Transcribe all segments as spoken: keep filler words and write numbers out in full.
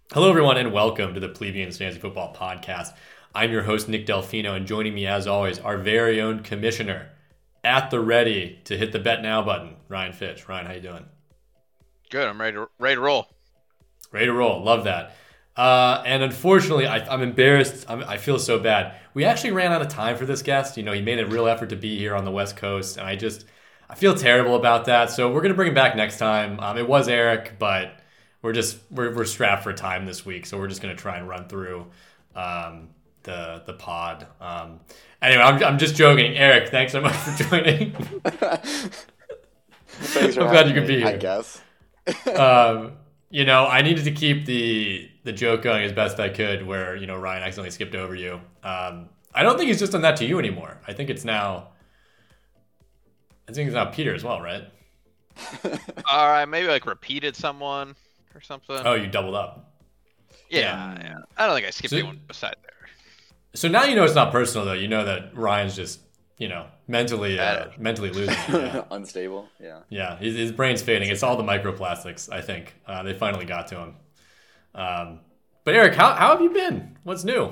Hello, everyone, and welcome to the Plebeians Fantasy Football Podcast. I'm your host, Nick Delfino, and joining me, as always, our very own commissioner at the ready to hit the bet now button, Ryan Fitch. Ryan, how you doing? Good. I'm ready to ready to roll. Ready to roll. Love that. Uh, and unfortunately, I, I'm embarrassed. I'm, I feel so bad. We actually ran out of time for this guest. You know, he made a real effort to be here on the West Coast, and I just I feel terrible about that. So we're gonna bring him back next time. Um, it was Eric, but we're just we're we're strapped for time this week, so we're just gonna try and run through um, the the pod. Um, anyway, I'm I'm just joking. Eric, thanks so much for joining. Thanks for I'm glad you having could me, be here. I guess. um, you know, I needed to keep the the joke going as best I could, where you know Ryan accidentally skipped over you. Um, I don't think he's just done that to you anymore. I think it's now. I think it's now Peter as well, right? All right, maybe like repeated someone or something. Oh, you doubled up. yeah, yeah. yeah. I don't think I skipped So- anyone beside there. So now you know it's not personal, though. You know that Ryan's just, you know, mentally, uh, mentally losing. Yeah, Unstable. Yeah. yeah. His, his brain's fading. It's all the microplastics. I think uh, they finally got to him. Um, but Eric, how how have you been? What's new?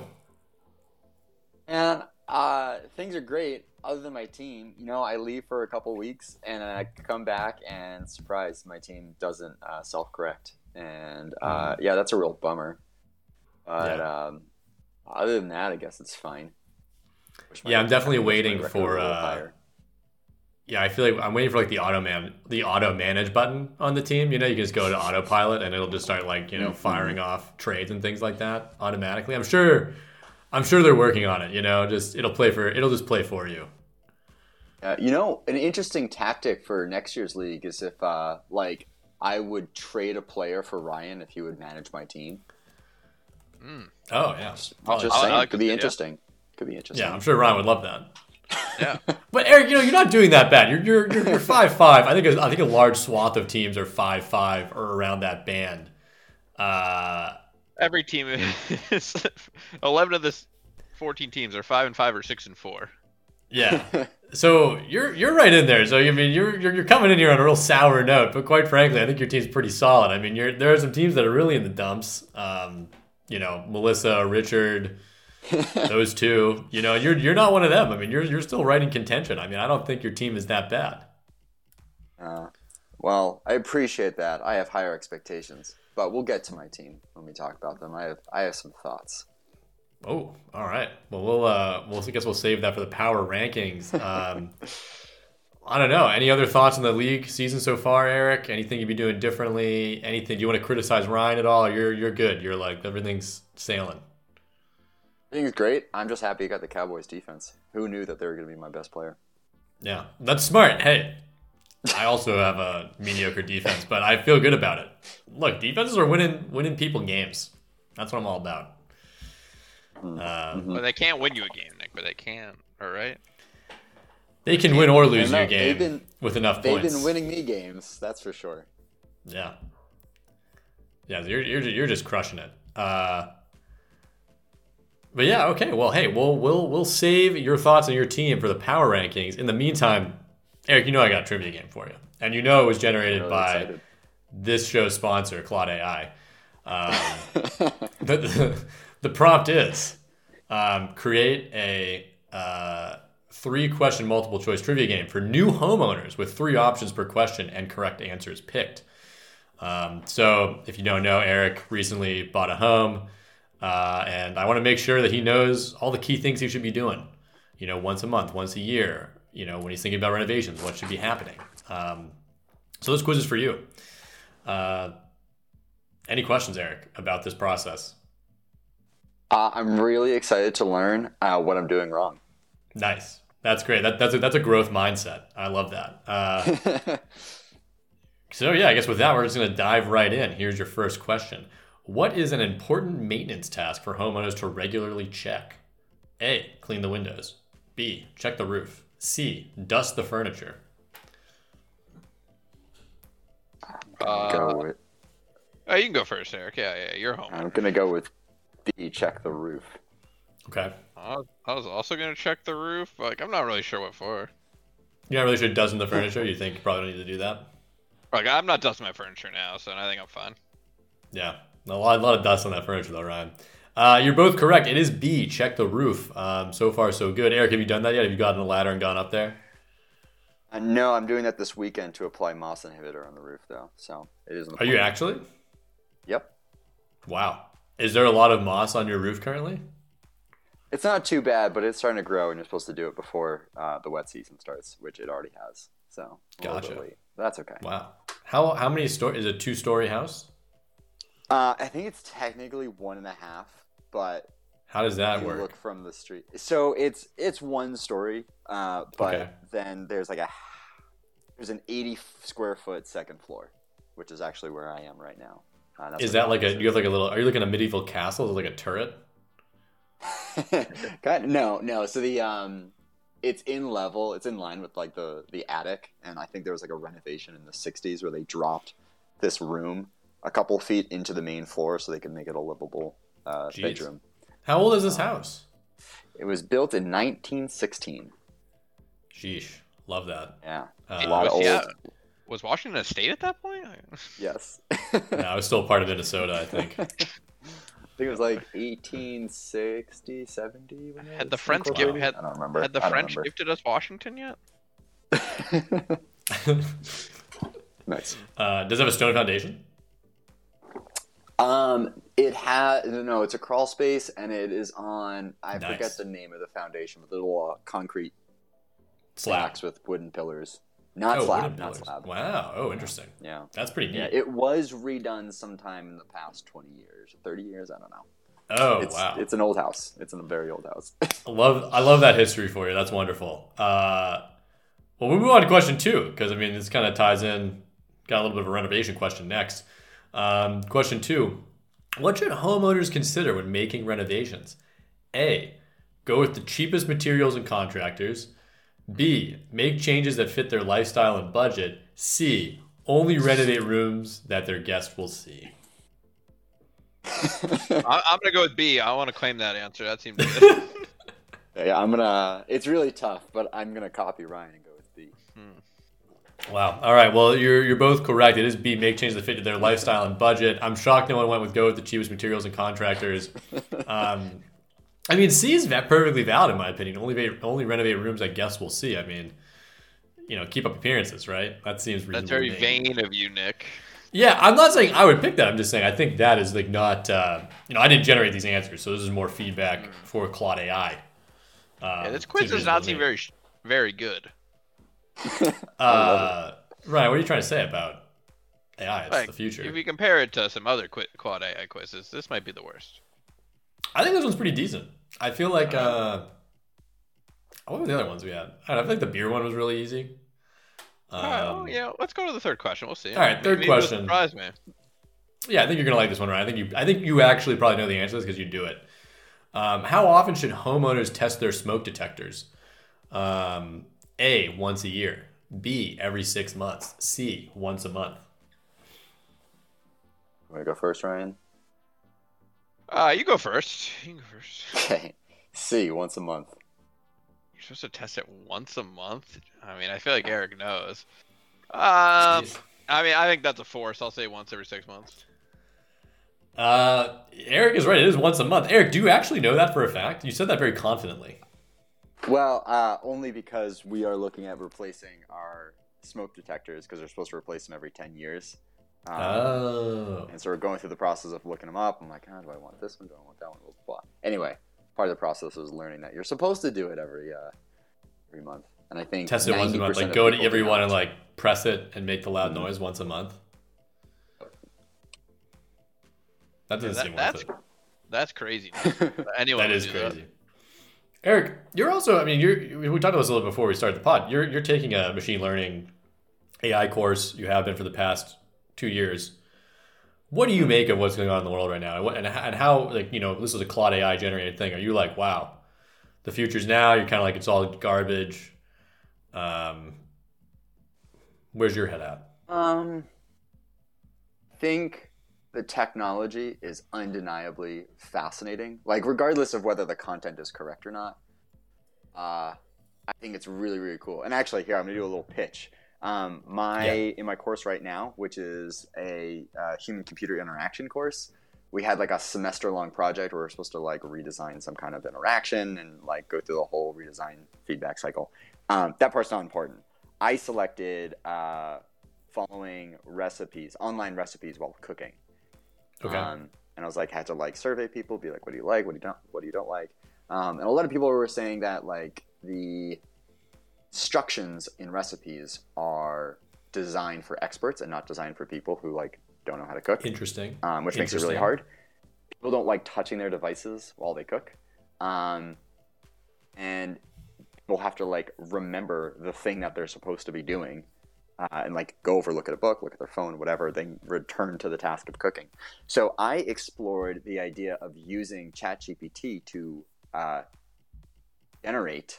And uh, things are great. Other than my team, you know, I leave for a couple weeks and then I come back and surprise, my team doesn't uh, self-correct, and uh, yeah, that's a real bummer. But Yeah. um, other than that, I guess it's fine. Wish my- Yeah, I'm definitely I wish my waiting record for, were a little uh, higher. Yeah, I feel like I'm waiting for like the auto man, the auto manage button on the team. You know, you can just go to autopilot and it'll just start like you know Mhm. firing off trades and things like that automatically. I'm sure, I'm sure they're working on it. You know, just it'll play for it'll just play for you. Uh, you know, an interesting tactic for next year's league is if, uh, like, I would trade a player for Ryan if he would manage my team. Mm. Oh yeah, Just Probably- saying, I like could this be idea. interesting. Could be interesting. yeah. I'm sure Ryan would love that. Yeah. But Eric, you know, you're not doing that bad. You're you're you're, you're five five. I think I think a large swath of teams are five five or around that band. Uh, Every team is eleven of the fourteen teams are five and five or six and four. yeah. So you're you're right in there. So I mean, you're, you're you're coming in here on a real sour note. But quite frankly, I think your team's pretty solid. I mean, you're there are some teams that are really in the dumps. Um, you know, Melissa, Richard, those two. You know, you're you're not one of them. I mean, you're you're still right in contention. I mean, I don't think your team is that bad. Uh, well, I appreciate that. I have higher expectations, but we'll get to my team when we talk about them. I have I have some thoughts. Oh, all right. Well, we'll uh, we'll I guess we'll save that for the power rankings. Um, I don't know. Any other thoughts on the league season so far, Eric? Anything you'd be doing differently? Anything? Do you want to criticize Ryan at all? Or you're you're good. You're like everything's sailing. I think it's great. I'm just happy you got the Cowboys defense. Who knew that they were going to be my best player? Yeah, that's smart. Hey, I also have a mediocre defense, but I feel good about it. Look, defenses are winning winning people games. That's what I'm all about. Um, Well, they can't win you a game, Nick, but they can. All right. they can win or lose I know, you a game they've been- with enough They've points. been winning me games, that's for sure. Yeah. Yeah, you're you're you're just crushing it. Uh, but yeah, okay. Well, hey, we'll we'll we'll save your thoughts on your team for the power rankings. In the meantime, Eric, you know I got a trivia game for you, and you know it was generated Really by excited. this show's sponsor, Claude A I. Um, the, the the prompt is um, create a uh, three question multiple choice trivia game for new homeowners with three options per question and correct answers picked. Um, so if you don't know, Eric recently bought a home, uh, and I want to make sure that he knows all the key things he should be doing. You know, once a month, once a year. You know, when he's thinking about renovations, what should be happening. Um, so this quiz is for you. Uh, any questions, Eric, about this process? Uh, I'm really excited to learn uh, what I'm doing wrong. Nice. That's great. That, that's a, that's a growth mindset. I love that. Uh, so yeah, I guess with that, we're just going to dive right in. Here's your first question. What is an important maintenance task for homeowners to regularly check? A, clean the windows. B, check the roof. C, dust the furniture. Uh, go with, oh, you can go first, Eric. Yeah, yeah, you're home. I'm gonna go with B. Check the roof. Okay. I was, I was also gonna check the roof. Like, I'm not really sure what for. You're not really sure dusting the furniture? You think you probably don't need to do that? Like, I'm not dusting my furniture now, so I think I'm fine. Yeah. A lot, a lot of dust on that furniture, though, Ryan. Uh, you're both correct. It is B. Check the roof. Um, so far, so good. Eric, have you done that yet? Have you gotten the ladder and gone up there? Uh, no, I'm doing that this weekend to apply moss inhibitor on the roof, though. So it is. Are you actually? Yep. Wow. Is there a lot of moss on your roof currently? It's not too bad, but it's starting to grow, and you're supposed to do it before uh, the wet season starts, which it already has. So a little Gotcha. bit late. That's okay. Wow. How how many story is it? Two story house? Uh, I think it's technically one and a half, but How does that you work? look from the street. So it's it's one story, uh, but Okay. then there's like a there's an eighty square foot second floor, which is actually where I am right now. Uh, that's Is where that the like a? office Do you have like a little? Are you like in a medieval castle? Is it like a turret? is. God, no, no. So the um, it's in level. It's in line with like the the attic, and I think there was like a renovation in the sixties where they dropped this room a couple feet into the main floor so they could make it a livable uh, Jeez. bedroom. How old is this house? It was built in nineteen sixteen. Sheesh, love that. Yeah, Uh, a lot of was, old. yeah, was Washington a state at that point? Yes. no, I was still part of Minnesota, I think. I think it was like eighteen sixty, seventy. When it Had the was French give, incorporated. had, I don't remember. had the I don't French remember. gifted us Washington yet? Nice. Uh, does it have a stone foundation? Um, it has no. It's a crawl space, and it is on. I Nice. forget the name of the foundation, but the little uh, concrete Slab. stacks with wooden pillars. Not Oh, slab. wooden Not pillars. slab. Wow. Oh, interesting. Yeah. That's pretty neat. Yeah. It was redone sometime in the past twenty years, thirty years. I don't know. oh, It's wow. it's an old house. It's a very old house. I love I love that history for you. That's wonderful. Uh, well, we move on to question two because I mean this kind of ties in. Got a little bit of a renovation question next. Um, question two: what should homeowners consider when making renovations? A. Go with the cheapest materials and contractors. B. Make changes that fit their lifestyle and budget. C. Only renovate rooms that their guests will see. I, I'm gonna go with B. I want to claim that answer. That seems good. Yeah, I'm gonna. It's really tough, but I'm gonna copy Ryan and go with B. Wow. All right. Well, you're you're both correct. It is B. Make changes that fit their lifestyle and budget. I'm shocked no one went with go with the cheapest materials and contractors. Um, I mean, C is va- perfectly valid in my opinion. Only va- only renovate rooms that guests will see. I mean, you know, keep up appearances, right? That seems reasonable. That's very to me. vain of you, Nick. Yeah, I'm not saying I would pick that. I'm just saying I think that is like not. Uh, you know, I didn't generate these answers, so this is more feedback for Claude A I. Um, Yeah, this quiz seems does not reasonable seem to me. very, sh- very good. Uh, Ryan, what are you trying to say about A I? It's Like, the future. If you compare it to some other qu- quad A I quizzes, this might be the worst. I think this one's pretty decent. I feel like uh, what were the other ones we had? I, don't know, I feel like the beer one was really easy. Um, All right, well, yeah, let's go to the third question. We'll see. All right, third Maybe it'll question. Surprise me. Yeah, I think you're gonna like this one, Ryan. I think you. I think you actually probably know the answer to this because you do it. Um, how often should homeowners test their smoke detectors? Um, A, once a year. B, every six months. C, once a month. Want to go first, Ryan? Uh, you go first. You can go first. Okay. C, once a month. You're supposed to test it once a month. I mean, I feel like Eric knows. Um, Jeez. I mean, I think that's a force. I'll say once every six months. Uh, Eric is right. It is once a month. Eric, do you actually know that for a fact? You said that very confidently. Well, uh, only because we are looking at replacing our smoke detectors because they're supposed to replace them every ten years. Um, Oh. And so we're going through the process of looking them up. I'm like, oh, do I want this one? Do I want that one? Blah, blah, blah. Anyway, part of the process was learning that you're supposed to do it every uh, every month. And I think Test it once a month. ninety percent Like of go to people do everyone not. and like press it and make the loud Mhm. noise once a month. That doesn't Yeah, seem that- worth it. That's crazy. Anyone That would is do crazy. Eric, you're also, I mean, you're, we talked about this a little before we started the pod. You're, you're taking a machine learning A I course. You have been for the past two years. What do you make of what's going on in the world right now? And, what, and, h- and how, like, you know, this is a Claude A I generated thing. Are you like, wow, the future's now? You're kind of like, it's all garbage. Um, where's your head at? Um, think the technology is undeniably fascinating. Like, regardless of whether the content is correct or not, uh, I think it's really, really cool. And actually, here I'm gonna do a little pitch. Um, my Yeah. in my course right now, which is a uh, human-computer interaction course, we had like a semester long project where we were supposed to like redesign some kind of interaction and like go through the whole redesign feedback cycle. Um, that part's not important. I selected uh, following recipes, online recipes while cooking. Okay. Um, and I was like, had to like survey people, be like, what do you like? What do you don't, what do you don't like? Um, and a lot of people were saying that like the instructions in recipes are designed for experts and not designed for people who like don't know how to cook. Interesting. Um, which makes it really hard. People don't like touching their devices while they cook. Um, and people have to like remember the thing that they're supposed to be doing. Uh, and like go over, look at a book, look at their phone, whatever, then return to the task of cooking. So I explored the idea of using ChatGPT to uh, generate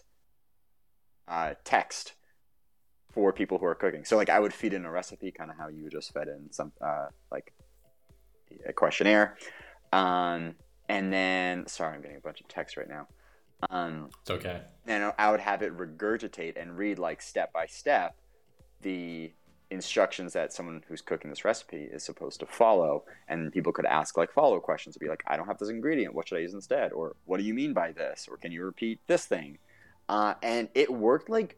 uh, text for people who are cooking. So like I would feed in a recipe, kind of how you just fed in some uh, like a questionnaire. Um, and then, sorry, I'm getting a bunch of text right now. Um, it's okay. And I would have it regurgitate and read like step by step the instructions that someone who's cooking this recipe is supposed to follow, and people could ask like follow questions to be like, I don't have this ingredient, what should I use instead, or what do you mean by this, or can you repeat this thing? Uh, and it worked like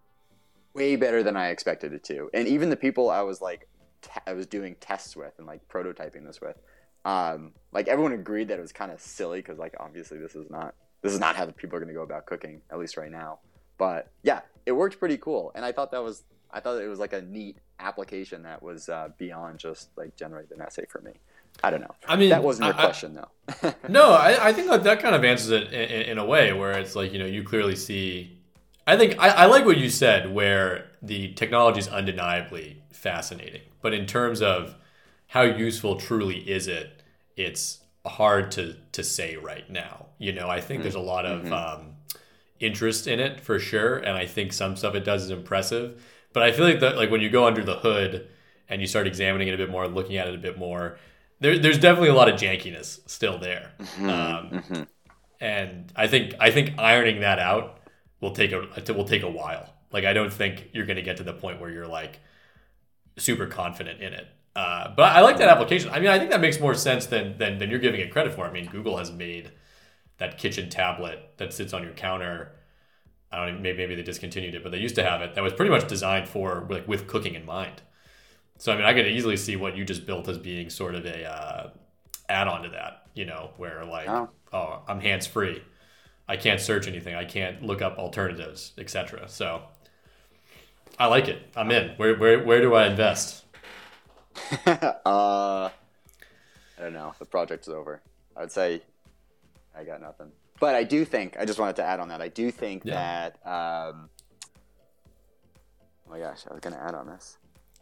way better than I expected it to. And even the people I was like t- I was doing tests with and like prototyping this with, um, like everyone agreed that it was kind of silly because like obviously this is not this is not how the people are going to go about cooking, at least right now. But yeah, it worked pretty cool, and I thought that was I thought it was like a neat application that was uh, beyond just like generate an essay for me. I don't know. I mean, that wasn't your I, question though. No, I, I think that, that kind of answers it in, in a way where it's like, you know, you clearly see. I think I, I like what you said, where the technology is undeniably fascinating, but in terms of how useful truly is it, it's hard to to say right now. You know, I think mm-hmm. there's a lot of mm-hmm. um, interest in it for sure, and I think some stuff it does is impressive. But I feel like that, like when you go under the hood and you start examining it a bit more, looking at it a bit more, there, there's definitely a lot of jankiness still there. Mm-hmm. Um, mm-hmm. And I think I think ironing that out will take a will take a while. Like I don't think you're going to get to the point where you're like super confident in it. Uh, but I like that application. I mean, I think that makes more sense than than than you're giving it credit for. I mean, Google has made that kitchen tablet that sits on your counter. I don't even, maybe maybe they discontinued it, but they used to have it that was pretty much designed for like with cooking in mind. So I mean, I could easily see what you just built as being sort of a uh, add-on to that. You know, where like, oh, oh I'm hands-free. I can't search anything. I can't look up alternatives, et cetera. So I like it. I'm in. Where where where do I invest? uh, I don't know. The project's over. I would say I got nothing. But I do think, I just wanted to add on that. I do think yeah. that, um, oh my gosh, I was going to add on this.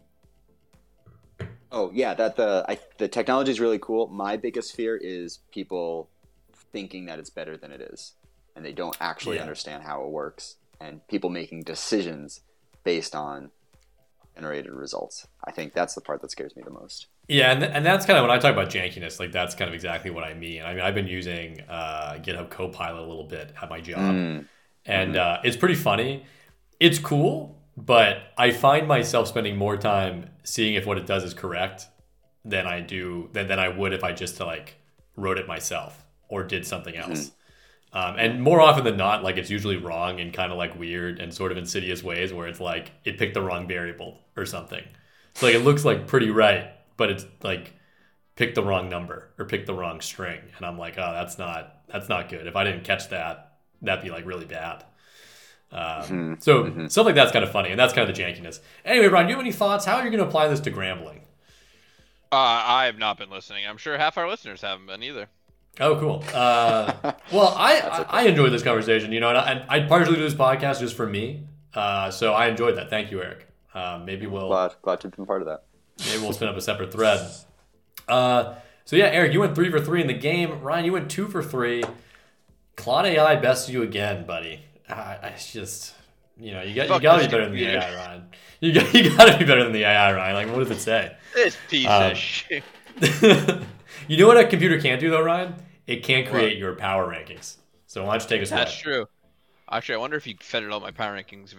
Oh yeah, that the I, the technology is really cool. My biggest fear is people thinking that it's better than it is, and they don't actually yeah. understand how it works, and people making decisions based on generated results. I think that's the part that scares me the most. Yeah, and th- and that's kind of when I talk about jankiness, like that's kind of exactly what I mean. I mean, I've been using uh, GitHub Copilot a little bit at my job, mm. and mm-hmm. uh, it's pretty funny. It's cool, but I find myself spending more time seeing if what it does is correct than I do than, than I would if I just like wrote it myself or did something else. Mm-hmm. Um, and more often than not, like it's usually wrong in kind of like weird and sort of insidious ways where it's like it picked the wrong variable or something. So like it looks like pretty right, but it's like picked the wrong number or picked the wrong string. And I'm like, oh, that's not that's not good. If I didn't catch that, that'd be like really bad. Um, mm-hmm. So mm-hmm. stuff like that's kind of funny, and that's kind of the jankiness. Anyway, Ron, do you have any thoughts? How are you going to apply this to Grambling? Uh, I have not been listening. I'm sure half our listeners haven't been either. Oh, cool. Uh, well, I, I, I enjoyed this conversation, you know, and I, I partially do this podcast just for me. Uh, so I enjoyed that. Thank you, Eric. Uh, maybe we'll glad, glad to have been part of that. Maybe we'll spin up a separate thread. Uh, so yeah, Eric, you went three for three in the game. Ryan, you went two for three. Claude A I bested you again, buddy. I, I just, you know, you got you got to be better than the A I, Ryan. You got you got to be better than the A I, Ryan. Like, what does it say? This piece um, of shit. You know what a computer can't do though, Ryan? It can't create what? your power rankings. So why don't you take us away? That's true. Actually, I wonder if you fed it all my power rankings, if it could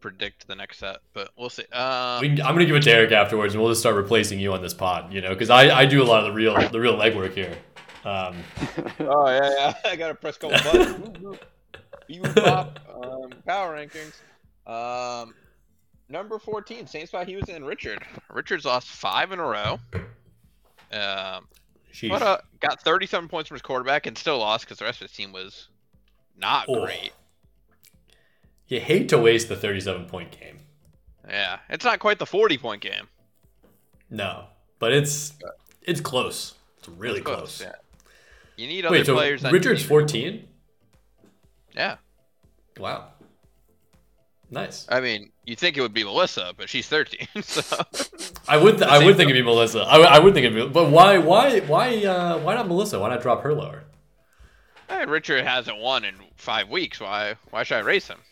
predict the next set, but we'll see. Uh, We can, I'm gonna give it to Eric afterwards, and we'll just start replacing you on this pod. You know, because I, I do a lot of the real the real legwork here. Um, oh yeah, yeah. I gotta press couple buttons. Bebop, um, power rankings. Um, number fourteen, same spot he was in. Richard. Richard's lost five in a row. Um, sheesh. but uh, got thirty-seven points from his quarterback and still lost because the rest of his team was not Oh. great. You hate to waste the thirty-seven point game. Yeah, it's not quite the forty point game. No, but it's it's close. It's really It's close, close. yeah. You need other Wait, so players. on Richard's your team. fourteen? Yeah, Wow. Nice. I mean, you'd think it would be Melissa, but she's thirteen. So I would th- I same would think it'd be Melissa. I, would- I would think it'd be, but why why why uh, why not Melissa? Why not drop her lower? hey, Richard hasn't won in five weeks. Why? Why should I race him?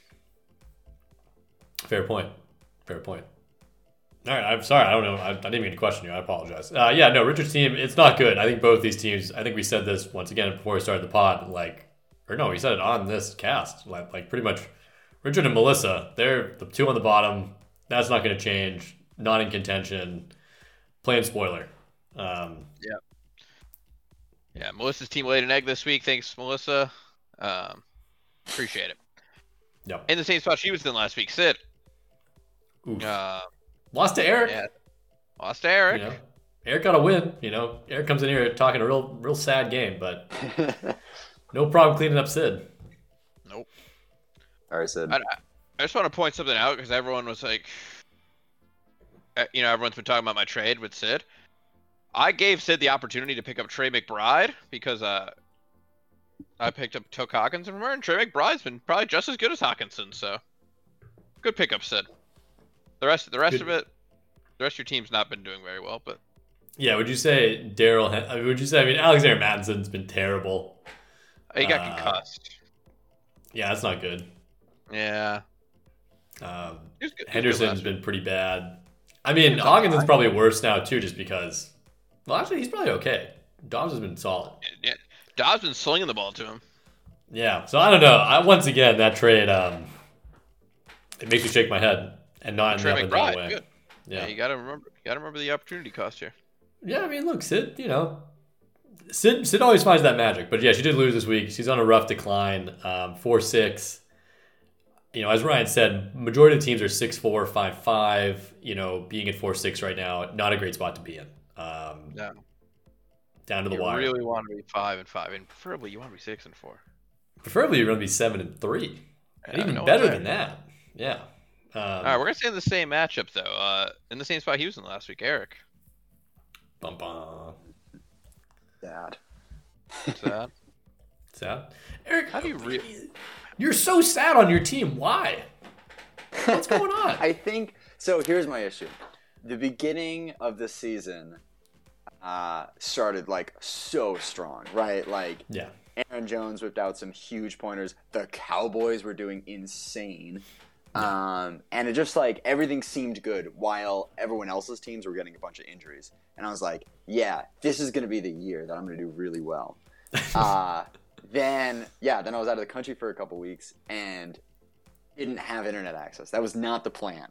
Fair point. Fair point. All right, I'm sorry. I don't know. I, I didn't mean to question you. I apologize. Uh, yeah, no, Richard's team, it's not good. I think both these teams, I think we said this once again before we started the pod, like, or no, we said it on this cast. Like, like pretty much Richard and Melissa, they're the two on the bottom. That's not going to change. Not in contention. Plain spoiler. Um, Yeah. Yeah, Melissa's team laid an egg this week. Thanks, Melissa. Um, appreciate it. yep. In the same spot she was in last week, Sid. Oof. Uh, Lost to Eric. yeah, lost to Eric. You know, Eric got a win. You know, Eric comes in here talking a real, real sad game, but no problem cleaning up Sid. Nope. All right, Sid. I, I just want to point something out because everyone was like, uh, you know, everyone's been talking about my trade with Sid. I gave Sid the opportunity to pick up Trey McBride because uh, I picked up Toke Hawkinson from her, and Trey McBride's been probably just as good as Hawkinson. So, good pickup, Sid. The rest, the rest Good. of it, the rest of your team's not been doing very well, but Yeah, would you say Daryl? Hen- I mean, would you say? I mean, Alexander Madison's been terrible. he got Uh, concussed. Yeah, that's not good. Yeah. Um, He was good- he was good Henderson's last been pretty bad. I mean, was Hawkinson's alright. probably worse now too, just because. Well, actually, he's probably okay. Dobbs has been solid. week. Yeah. Dobbs been slinging the ball to him. Yeah, so I don't know. I once again that trade, um, it makes me shake my head and not in Trey the up and down McBride, way. good. Yeah. Yeah. you gotta remember, you gotta remember the opportunity cost here. Yeah, I mean, look, Sid, you know, Sid, Sid always finds that magic. But yeah, she did lose this week. She's on a rough decline, um, four six. You know, as Ryan said, majority of the teams are six four, five five. You know, being at four six right now, not a great spot to be in. Um, No. Down to the You wire. really want to be five and five, and preferably you want to be six and four. Preferably, you're going to be seven and three, and Yeah, even no better way. than that. Yeah. Um, All right, we're gonna stay in the same matchup though. Uh, in the same spot he was in last week, Eric. bum, bum. Dad. Sad. Sad. Eric, How do you re- you're so sad on your team. Why? What's going on? I think so. Here's my issue: the beginning of the season uh, started like so strong, right? Like yeah. Aaron Jones whipped out some huge pointers. The Cowboys were doing insane. Um, and it just like everything seemed good while everyone else's teams were getting a bunch of injuries. And I was like, yeah, this is going to be the year that I'm going to do really well. uh, then, yeah, then I was out of the country for a couple weeks and didn't have internet access. That was not the plan.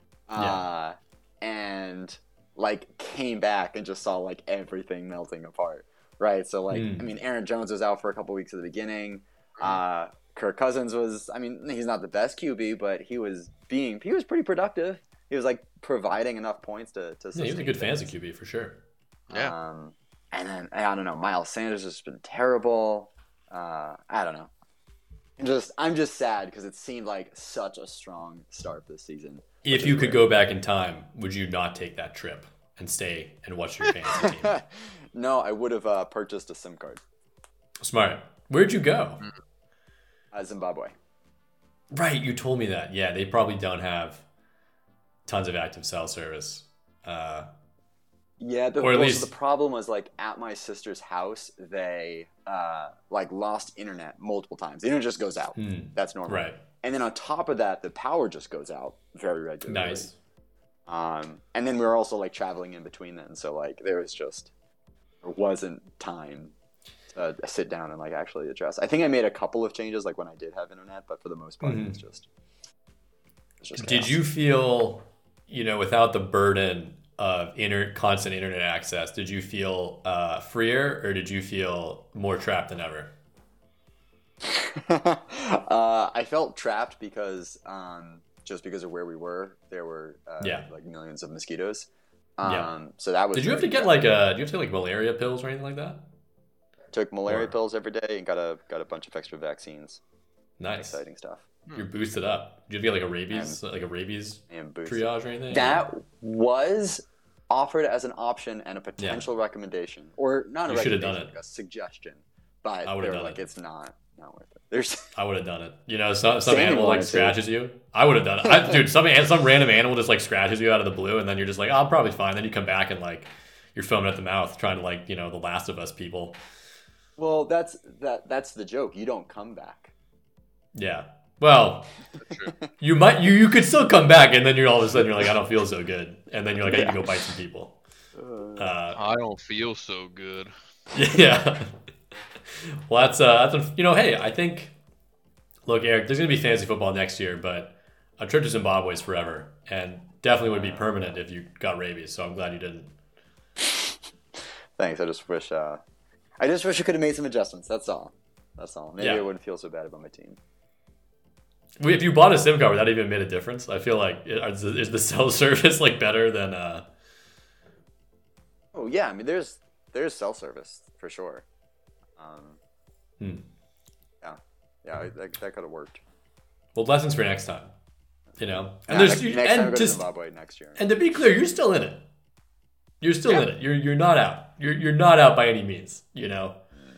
Uh, and like came back and just saw like everything melting apart. Right. So like, Mm. I mean, Aaron Jones was out for a couple weeks at the beginning. Uh, Kirk Cousins was, I mean, he's not the best Q B, but he was being, he was pretty productive. He was like providing enough points to, to Yeah, he was a sustain good things. fantasy Q B for sure. Yeah. Um, and then, I don't know, Miles Sanders has been terrible. Uh, I don't know. I'm just, I'm just sad because it seemed like such a strong start this season. If you could go back in time, would you not take that trip and stay and watch your fantasy team? No, I would have uh, purchased a SIM card. Smart. Where'd you go? Uh, Zimbabwe. Right, you told me that. Yeah, they probably don't have tons of active cell service. Uh, Yeah, the, Or at well, so least- the problem was like at my sister's house, they uh, like lost internet multiple times. The internet just goes out. hmm, That's normal. right. And then on top of that, the power just goes out very regularly. Nice. Um, and then we were also like traveling in between then, so like there was just there wasn't time to sit down and like actually address. I think I made a couple of changes like when I did have internet, but for the most part, it was Mhm. just It's just Did chaos. you feel, you know, without the burden of inter- constant internet access, did you feel uh, freer or did you feel more trapped than ever? uh, I felt trapped because um, just because of where we were, there were uh, Yeah. like millions of mosquitoes. Um, Yeah. So that was. Did you have to really get tough. like a, do you have to take like malaria pills or anything like that? Took malaria or- pills every day and got a got a bunch of extra vaccines. Nice. Exciting stuff. You're boosted up. Did you have to get like a rabies, like a rabies And boost. triage or anything? That was offered as an option and a potential recommendation, or not a You should have recommendation, done it. like a suggestion. But I would've they were done like, it. it's not not worth it. There's I would have done it. You know, some some Sandy animal like wanted to. scratches you. I would have done it. I, dude, some some random animal just like scratches you out of the blue, and then you're just like, oh, I'm probably fine. Then you come back and like you're foaming at the mouth, trying to like you know the Last of Us people. well, that's that that's the joke. You don't come back. Yeah. Well, True. you might you you could still come back, and then you're all of a sudden you're like, I don't feel so good, and then you're like, I need to go bite some people. Uh, I don't feel so good. yeah. Well, that's uh, that's you know, hey, I think. Look, Eric, there's gonna be fantasy football next year, but a trip to Zimbabwe is forever, and definitely would be permanent if you got rabies. So I'm glad you didn't. Thanks. I just wish. Uh, I just wish I could have made some adjustments. That's all. That's all. Maybe Yeah. I wouldn't feel so bad about my team. If you bought a SIM card, would that even made a difference? I feel like is the, is the cell service like better than? Uh... Oh yeah, I mean, there's there's cell service for sure. Um, Hmm. yeah, yeah, I- that, that could have worked. Well, lessons for next time. You know, and Yeah, there's next, next time I and go to just Zimbabwe next year. and to be clear, you're still in it. You're still Yeah. in it. You're you're not out. You're you're not out by any means. You know.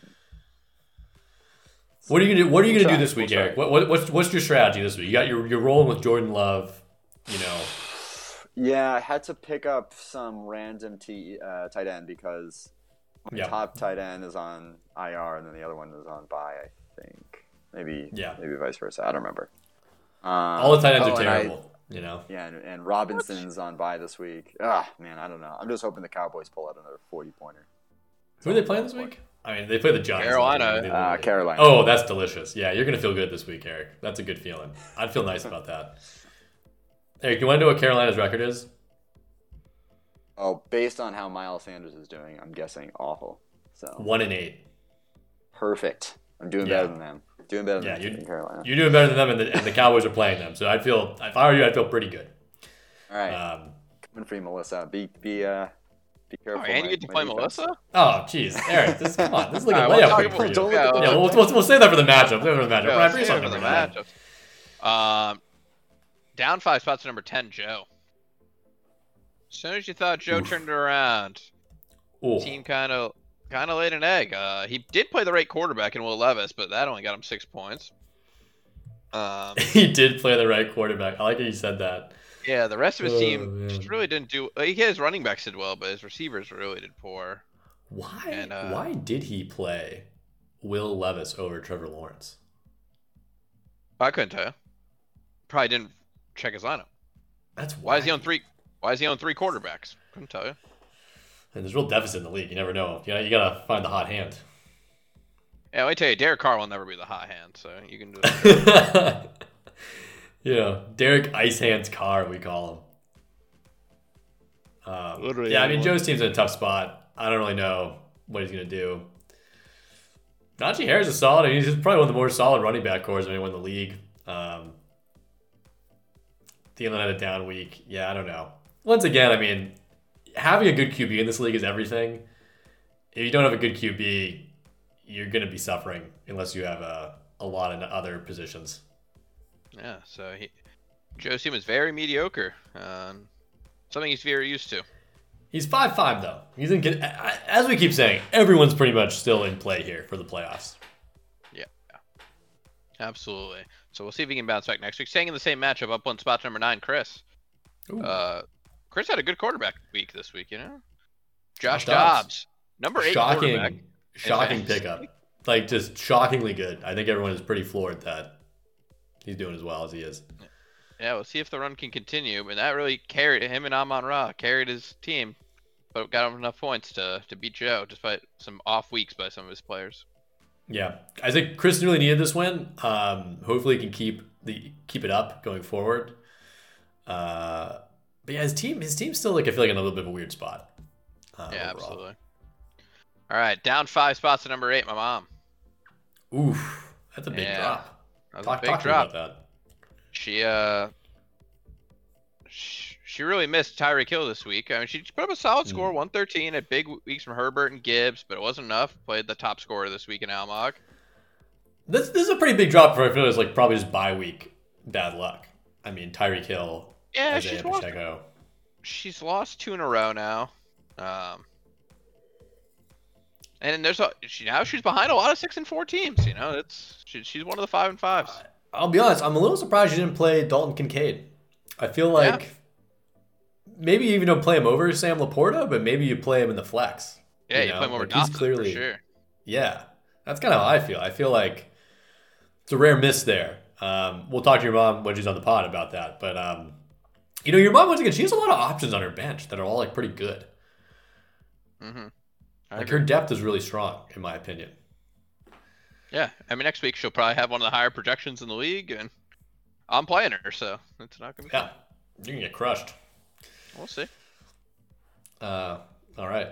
What are you gonna do? What are you We'll gonna do try. this week, We'll try. Eric? What, what what's what's your strategy this week? You got your you're rolling with Jordan Love. You know. Yeah, I had to pick up some random t uh, tight end because my Yeah. top tight end is on I R and then the other one is on bye. I think maybe Yeah. maybe vice versa. I don't remember. Um, All the tight ends oh, are and I- terrible. You know. yeah, and, and Robinson's on bye this week. Ah, man, I don't know. I'm just hoping the Cowboys pull out another forty pointer. Who are they playing this week? I mean, they play the Giants. Carolina. They Uh, literally- Carolina. Oh, that's delicious. Yeah, you're gonna feel good this week, Eric. That's a good feeling. I'd feel nice about that. Eric, you want to know what Carolina's record is? Oh, based on how Miles Sanders is doing, I'm guessing awful. So One and eight. perfect. I'm doing Yeah. better than them. Doing better Yeah, than you- them in Carolina. You're doing better than them, and the, and the Cowboys are playing them. So I'd feel, if I were you, I'd feel pretty good. All right, Um, coming for you, Melissa. Be be uh be Oh, careful. and you my- get to my play defense. Melissa? oh, jeez, Eric, this come on, this is like a All right, we'll layup talk week for about- you. Don't look Yeah, at the we'll- Yeah, we'll, we'll, we'll save that for the matchup. Save that for the matchup. Yeah, But I save bring it something for the right now. matchups. Um, down five spots to number ten, Joe. As soon as you thought Joe Oof. turned it around, Ooh. team kind of kind of laid an egg. Uh, he did play the right quarterback in Will Levis, but that only got him six points. Um, He did play the right quarterback. I like how you said that. yeah, the rest of his Oh, team man. just really didn't do. Like, his running backs did well, but his receivers really did poor. Why? And, uh, why did he play Will Levis over Trevor Lawrence? I couldn't tell you. Probably didn't check his lineup. That's Why is he on wacky. three? Why is he on three quarterbacks? Couldn't tell you. And there's real deficit in the league. You never know. You gotta, you gotta find the hot hand. Yeah, let me tell you, Derek Carr will never be the hot hand, so you can do it. You know, Derek Ice Hands Carr, we call him. Um, Literally yeah, I mean, anyone. Joe's team's in a tough spot. I don't really know what he's gonna do. Najee Harris is solid. I mean, he's probably one of the more solid running back cores of anyone in the league. Um, Thielen had a down week. Yeah, I don't know. Once again, I mean, having a good Q B in this league is everything. If you don't have a good Q B, you're going to be suffering unless you have a, a lot in other positions. Yeah, so he, Joe's team is very mediocre. Um, something he's very used to. He's five five, though. He's in, as we keep saying, everyone's pretty much still in play here for the playoffs. Absolutely. So we'll see if he can bounce back next week. Staying in the same matchup, up on spot number nine, Chris. Ooh. Uh, Chris had a good quarterback week this week, you know? Josh Josh Dobbs. Dobbs, number eight quarterback. shocking, shocking fantasy. pickup. Like, just shockingly good. I think everyone is pretty floored that he's doing as well as he is. Yeah, we'll see if the run can continue. And that really carried him and Amon Ra carried his team, but got him enough points to, to beat Joe, despite some off weeks by some of his players. Yeah, I think Chris really needed this win. Um, hopefully, he can keep the keep it up going forward. Uh, but yeah, his team, his team's still like I feel like in a little bit of a weird spot. Uh, Yeah, overall. absolutely. All right, down five spots to number eight. My mom. Oof, that's a big Yeah, drop. That was Talk, a big talk to me drop. about that. She uh, she, she really missed Tyreek Hill this week. I mean, she put up a solid Mm. score, one thirteen, at big weeks from Herbert and Gibbs, but it wasn't enough. Played the top scorer this week in Almog. This this is a pretty big drop for I feel it's like probably just bye week bad luck. I mean Tyreek Hill, Yeah, Isaiah she's lost. Pacheco. She's lost two in a row now. Um, and there's a she now she's behind a lot of six and four teams. You know, it's she, she's one of the five and fives. I'll be honest, I'm a little surprised you didn't play Dalton Kincaid. I feel like Yeah. maybe you even don't play him over Sam Laporta, but maybe you play him in the flex. Yeah, you, know? play more Like, he's Dotson clearly for sure. Yeah, that's kind of how I feel. I feel like it's a rare miss there. Um, we'll talk to your mom when she's on the pod about that. But um, you know, your mom once again, she has a lot of options on her bench that are all like pretty good. Mm-hmm. Like her depth is really strong, in my opinion. Yeah, I mean next week she'll probably have one of the higher projections in the league, and I'm playing her, so it's not gonna be. Yeah, you're gonna get crushed. Fun. We'll see. Uh, all right.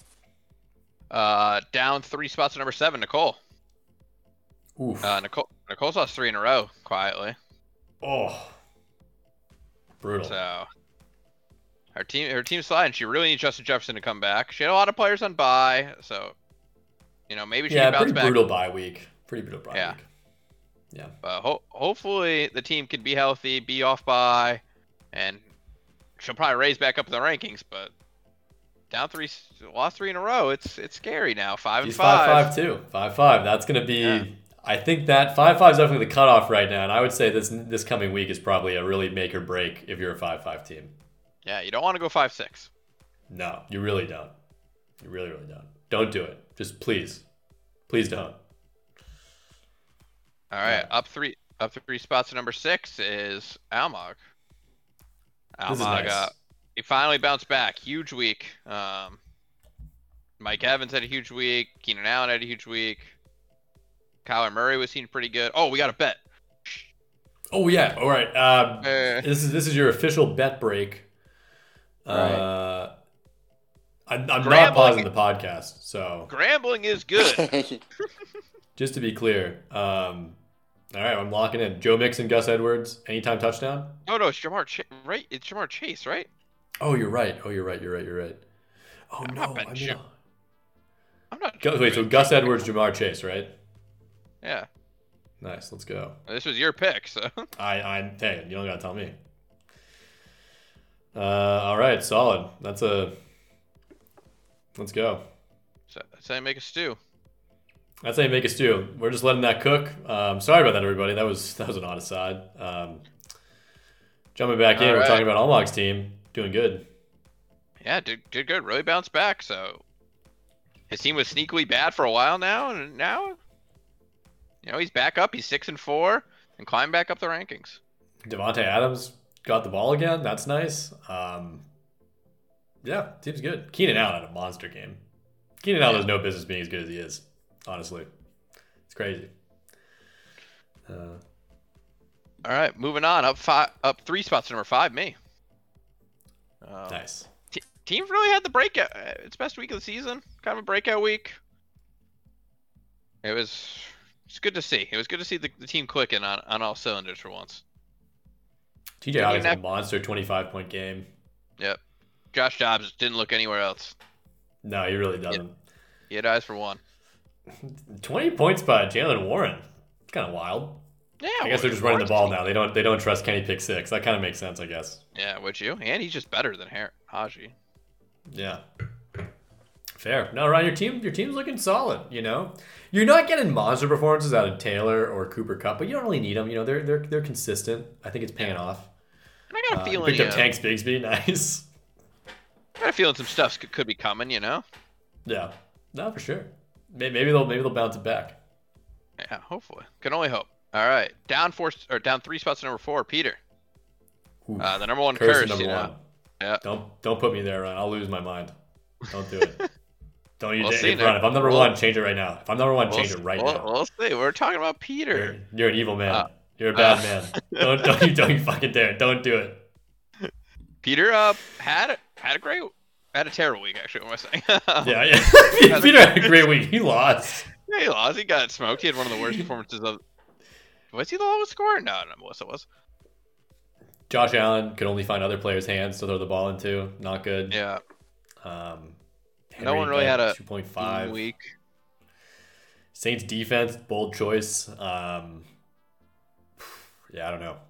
Uh, down three spots to number seven, Nicole. Oof. Uh, Nicole Nicole's lost three in a row quietly. oh, brutal. So her team her team's sliding. She really needs Justin Jefferson to come back. She had a lot of players on bye, so you know maybe she yeah, can bounce pretty back. brutal bye week. Pretty brutal bye Yeah. week. Yeah. But ho- hopefully the team can be healthy, be off bye, and she'll probably raise back up in the rankings. But down three, lost three in a row. It's it's scary now. Five and She's five. five five too. Five five. That's gonna be. Yeah. I think that five five is definitely the cutoff right now, and I would say this this coming week is probably a really make or break if you're a five five team. Yeah, you don't want to go five six. No, you really don't. You really really don't. Don't do it. Just please, please don't. All right, Yeah. up three, up three spots to number six is Almog. This is Almog, nice. uh, he finally bounced back. Huge week. Um, Mike Evans had a huge week. Keenan Allen had a huge week. Kyler Murray was seen pretty good. Oh, we got a bet. Oh yeah. All right. Um, Uh, this is this is your official bet break. Right. Uh, I'm, I'm not Grambling- pausing the podcast, so Grambling is good. just to be clear. Um, all right, I'm locking in Joe Mixon, Gus Edwards, anytime touchdown. Oh no, it's Jamar Chase, right? It's Jamar Chase, right? Oh, you're right. Oh, you're right. You're right. You're right. Oh I'm no. not betting I mean, Jam- I'm not. Gu- wait, so Gus Edwards, Jamar Chase, right? Yeah, Nice. Let's go. this was your pick, so. I, I, hey, you don't gotta tell me. Uh, all right, solid. That's a. Let's go. So that's how you make a stew. That's how you make a stew. We're just letting that cook. Um, sorry about that, everybody. That was that was an odd aside. Um, jumping back in, All we're right. talking about Almog's team doing good. Yeah, did did good. Really bounced back. So his team was sneakily bad for a while now, and now, you know, he's back up. He's six and four, and climbed back up the rankings. Devontae Adams got the ball again. That's nice. Um, yeah, team's good. Keenan Allen had a monster game. Keenan Allen Yeah. has no business being as good as he is. Honestly, it's crazy. Uh, All right, moving on. Up five, up three spots to number five. Me. Um, nice. T- team really had the breakout. uh, Its best week of the season. Kind of a breakout week. It was. It's good to see. It was good to see the, the team clicking on, on all cylinders for once. T J Can you Hawkins had a neck- monster twenty-five point game. Yep. Josh Dobbs didn't look anywhere else. No, he really doesn't. He had eyes for one. twenty points by Jalen Warren. It's kind of wild. Yeah. I guess they're just running the ball now. They don't. They don't trust Kenny Pick six. That kind of makes sense, I guess. Yeah, would you? And he's just better than Har- Haji. Yeah. Fair. No, Ryan, your team, your team's looking solid. You know, you're not getting monster performances out of Taylor or Cooper Cup, but you don't really need them. You know, they're they're they're consistent. I think it's paying off. And I got a Uh, feeling. picked up uh, Tanks Bigsby. Nice. I got a feeling some stuff could, could be coming. You know. Yeah. No, for sure. May- Maybe they'll maybe they'll bounce it back. Yeah, hopefully. Can only hope. All right, down four or down three spots to number four, Peter. Oof. Uh, the number one Curse curse. number you know. one. Yeah. Don't don't put me there, Ryan. I'll lose my mind. Don't do it. Don't you We'll dare. see, If, Ryan, if I'm number We'll- one, change it right now. If I'm number one, We'll, change it right we'll, now. we'll see. We're talking about Peter. You're, you're an evil man. Uh, you're a bad uh, man. Don't don't you don't you fucking dare. Don't do it. Peter uh had had a great had a terrible week actually. What am I saying? Yeah, yeah. Peter had a great week. He lost. Yeah, he lost. He got smoked. He had one of the worst performances of. Was he the lowest scorer? No, no, Melissa was. Josh Allen could only find other players' hands to throw the ball into. Not good. Yeah. Um, no one really had a two point five week. Saints defense, bold choice. Um, yeah, I don't know.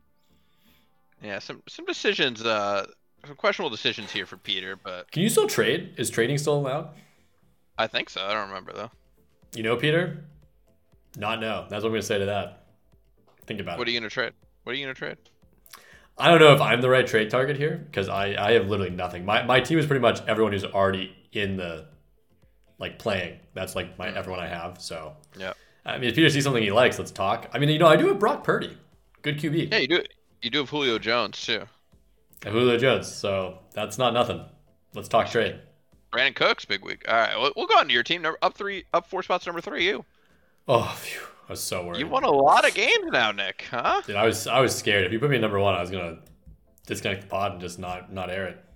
Yeah, some some decisions, uh, some questionable decisions here for Peter, but can you still trade? Is trading still allowed? I think so. I don't remember though. You know, Peter? Not no. That's what I'm gonna say to that. Think about What it. are you gonna trade? What are you gonna trade? I don't know if I'm the right trade target here because I, I have literally nothing. My my team is pretty much everyone who's already in the like playing. That's like my everyone I have. So Yeah. I mean, if Peter sees something he likes, let's talk. I mean, you know, I do have Brock Purdy, good Q B. Yeah, you do. You do have Julio Jones too. And Julio Jones. So that's not nothing. Let's talk trade. Brandon Cooks, big week. All right, we'll, we'll go on to your team. Number, up three, up four spots. Number three, you. Oh, phew. I was so worried. You won a lot of games now, Nick. Huh? Dude, I was I was scared. If you put me at number one, I was gonna disconnect the pod and just not not air it.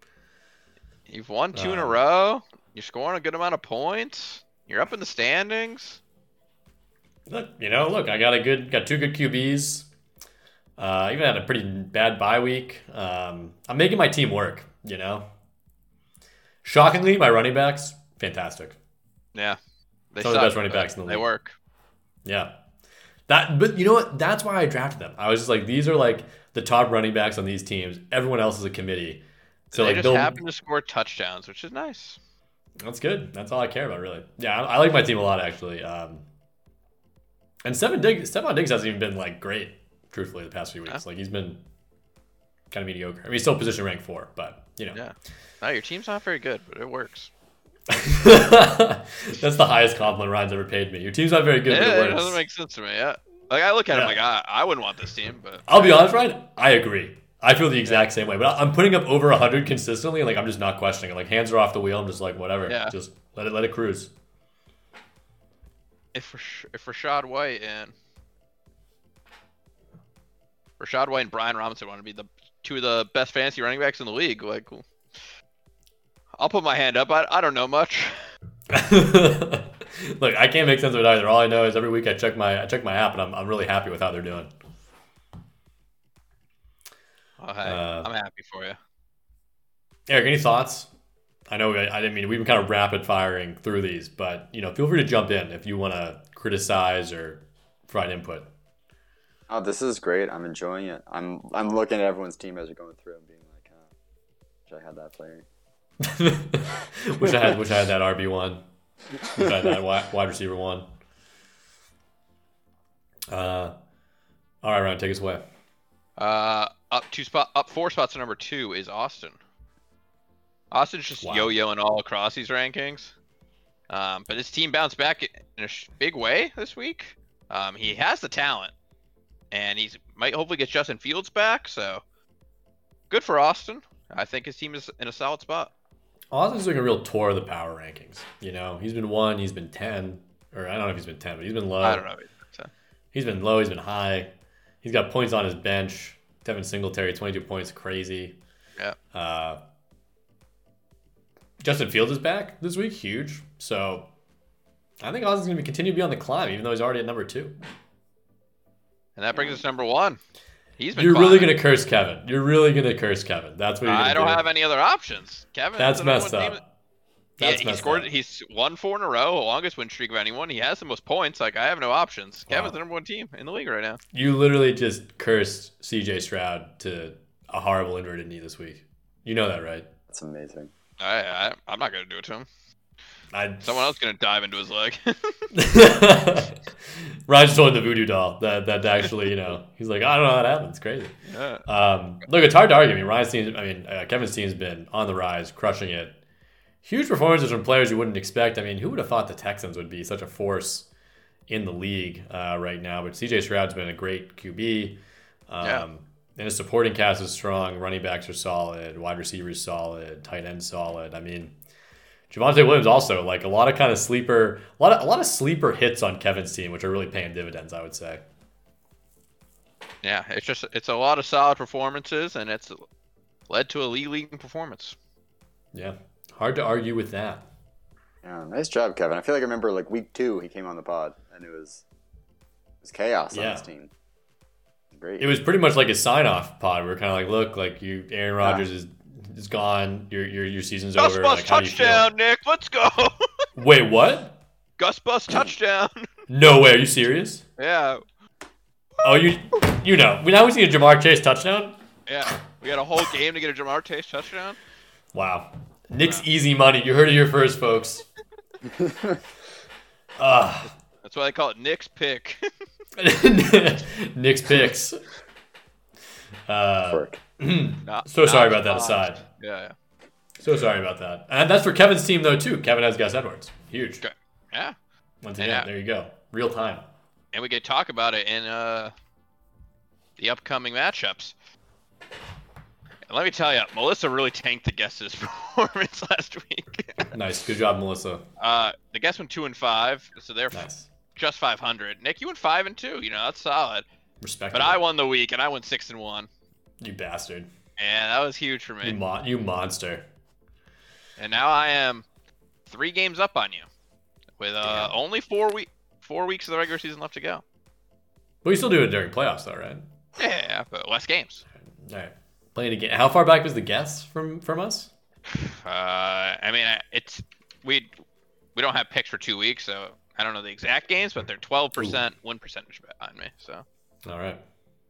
You've won two in a Um, row. You're scoring a good amount of points. You're up in the standings. Look, you know, look, I got a good, got two good Q Bs. Uh, I even had a pretty bad bye week. Um, I'm making my team work. You know, shockingly, my running backs fantastic. Yeah, they Some of the suck, best running but backs in the They league. work. Yeah, that. But you know what? That's why I drafted them. I was just like, these are like the top running backs on these teams. Everyone else is a committee. So they like, just Bill, happen to score touchdowns, which is nice. that's good. That's all I care about, really. Yeah, I, I like my team a lot, actually. Um, and Stephon Diggs, Stephon Diggs hasn't even been like great, truthfully, the past few weeks. Yeah. Like he's been kind of mediocre. I mean, he's still position rank four, but you know, Yeah. No, your team's not very good, but it works. that's the highest compliment Ryan's ever paid me. Your team's not very good, Yeah, but it it works. doesn't make sense to me. Yeah. Like I look at Yeah. him like I, I wouldn't want this team, but I'll be honest, Ryan. I agree. I feel the exact same way, but I'm putting up over one hundred consistently, and like I'm just not questioning it. Like hands are off the wheel. I'm just like whatever. Yeah. Just let it let it cruise. if Rash- if Rashad White and Rashad White and Brian Robinson want to be the two of the best fantasy running backs in the league, like I'll put my hand up. I, I don't know much. Look, I can't make sense of it either. All I know is every week I check my I check my app, and I'm I'm really happy with how they're doing. Oh, hey, Uh, I'm happy for you. Eric, any thoughts? I know I, I didn't mean we've been kind of rapid firing through these, but you know, feel free to jump in if you want to criticize or provide input. Oh, this is great. I'm enjoying it. I'm I'm looking at everyone's team as you're going through and being like, uh, wish I had that player. wish I had wish I had that R B one. Wish I had that wide, wide receiver one. Uh, all right, Ryan, take us away. Uh, up two spot, up four spots to number two is Austin. Austin's just Wow. yo-yoing all across these rankings. Um, but his team bounced back in a sh- big way this week. Um, he has the talent, and he's might hopefully get Justin Fields back. So good for Austin. I think his team is in a solid spot. Austin's doing a real tour of the power rankings. You know, he's been one, he's been ten, or I don't know if he's been ten, but he's been low. I don't know. So, He's been low, he's been high. He's got points on his bench. Devin Singletary, twenty-two points, crazy. yeah. Uh, Justin Fields is back this week, huge. So I think Austin's going to continue to be on the climb, even though he's already at number two. And that brings us to number one. He's been. You're really climbing. going to curse Kevin. You're really going to curse Kevin. That's what you're going to I do. don't have any other options. Kevin. That's messed up. Team. That's he, messed he scored. up. He's won four in a row, the longest win streak of anyone. He has the most points. Like I have no options. Wow. Kevin's the number one team in the league right now. You literally just cursed C J Stroud to a horrible inverted knee this week. You know that, right? That's amazing. I, I I'm not gonna do it to him. I Someone else gonna dive into his leg. Ryan's told the voodoo doll that that actually, you know, he's like, I don't know how that happens. It's crazy. yeah. Um, look, it's hard to argue. I mean, Ryan's team, I mean, uh, Kevin's team's been on the rise, crushing it. Huge performances from players you wouldn't expect. I mean, who would have thought the Texans would be such a force in the league uh, right now? But C J Stroud's been a great Q B. Um, Yeah. And his supporting cast is strong. Running backs are solid. Wide receivers solid. Tight end solid. I mean, Javonte Williams also, like a lot of kind of sleeper, a lot of a lot of sleeper hits on Kevin's team, which are really paying dividends, I would say. Yeah, it's just it's a lot of solid performances, and it's led to a league-leading performance. Yeah, hard to argue with that. Yeah, nice job, Kevin. I feel like I remember like week two he came on the pod and it was it was chaos Yeah. on his team. Great. It was pretty much like a sign-off pod. We were kind of like, look, like you, Aaron Rodgers is is gone. Your your your season's Gus over. Bus Like, how do you feel? touchdown, Nick. Let's go. Wait, what? Gus Bus touchdown. No way. Are you serious? Yeah. Oh, you you know. We now we see a Jamar Chase touchdown. Yeah. We had a whole game to get a Jamar Chase touchdown. Wow. Nick's easy money. You heard it here first, folks. Ah. That's why they call it Nick's pick. Nick's picks. Uh, Work. Not- so sorry not about that spot. aside. Yeah, yeah. So sorry about that. And that's for Kevin's team, though, too. Kevin has Gus Edwards. Huge. Okay. Yeah. Once And again, yeah. there you go. Real time. And we could talk about it in uh, the upcoming matchups. And let me tell you, Melissa really tanked the guesses' performance last week. Nice. Good job, Melissa. uh, the guests went two and five, so they're Nice. just five hundred. Nick, you went five and two. You know that's solid. Respect. But I won the week, and I went six and one, You bastard. and that was huge for You, me. mon- you monster. And now I am three games up on you, with uh, Damn. only four week four weeks of the regular season left to go. But you still do it during playoffs, though, right? Yeah, but less games. All right. Playing again. How far back was the guess from from us? Uh, I mean, it's we we don't have picks for two weeks, so I don't know the exact games, but they're twelve percent win percentage on me. So All right.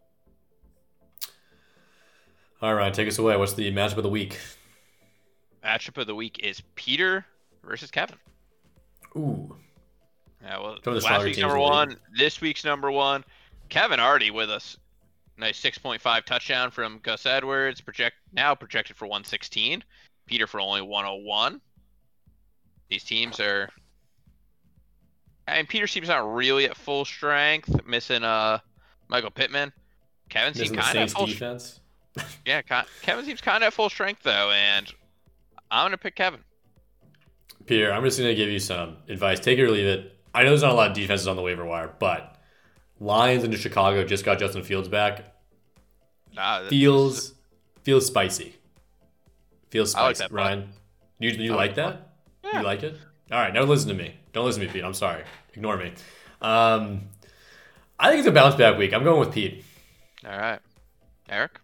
All right. Take us away. What's the matchup of the week? matchup of the week is Peter versus Kevin. Ooh. Yeah, well, Some of the last stronger week's teams number in the one, league. this week's number one. Kevin already with us. Nice six point five touchdown from Gus Edwards. Project now projected for one sixteen. Peter for only one oh one. These teams are. And Peter's team's not really at full strength, missing uh Michael Pittman. Kevin's team Missing the kind of at Saints full. defense. Yeah, ki- Kevin's team's kind of at full strength though, and I'm gonna pick Kevin. Peter, I'm just going to give you some advice. Take it or leave it. I know there's not a lot of defenses on the waiver wire, but Lions into Chicago just got Justin Fields back. Nah, th- Feels feels spicy. Feels I like spicy. that, bud. Ryan, you you I like like that? Yeah. You like it? All right, don't listen to me. Don't listen to me, Pete. I'm sorry. Ignore me. Um, I think it's a bounce back week. I'm going with Pete. All right, Eric.